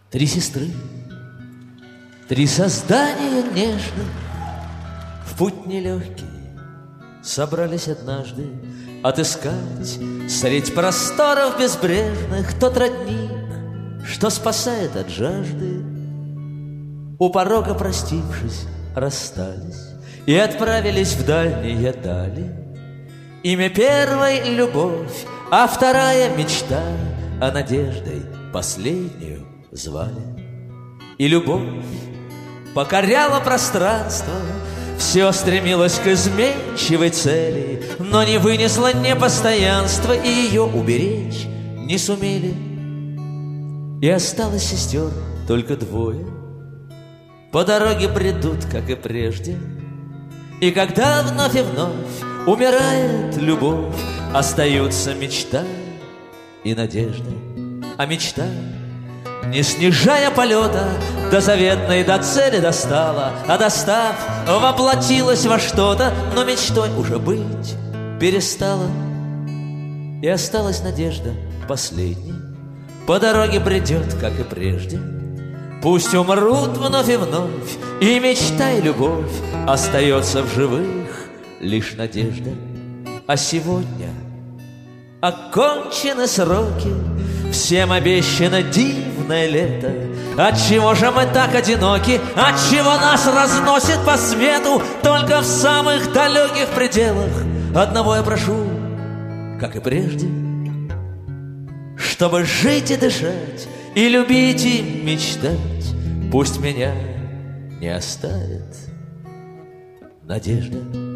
Три сестры, три создания нежных, в путь нелегкий собрались однажды отыскать средь просторов безбрежных тот родник, что спасает от жажды. У порога, простившись, расстались и отправились в дальние дали. Имя первой — любовь, а вторая — мечта, а надеждой последнюю звали. И любовь покоряла пространство, все стремилось к изменчивой цели, но не вынесла непостоянства, и ее уберечь не сумели. И осталось сестер только двое, по дороге бредут, как и прежде. И когда вновь и вновь умирает любовь, остаются мечта и надежда. А мечта, не снижая полета, до заветной, до цели достала, а достав, воплотилась во что-то, но мечтой уже быть перестала. И осталась надежда последней, по дороге бредет, как и прежде. Пусть умрут вновь и вновь, и мечта, и любовь, остается в живых лишь надежда. А сегодня окончены сроки, всем обещано дивное лето. Отчего же мы так одиноки? Отчего нас разносит по свету только в самых далеких пределах? Одного я прошу, как и прежде, чтобы жить и дышать, и любить, и мечтать. Пусть меня не оставит надежда.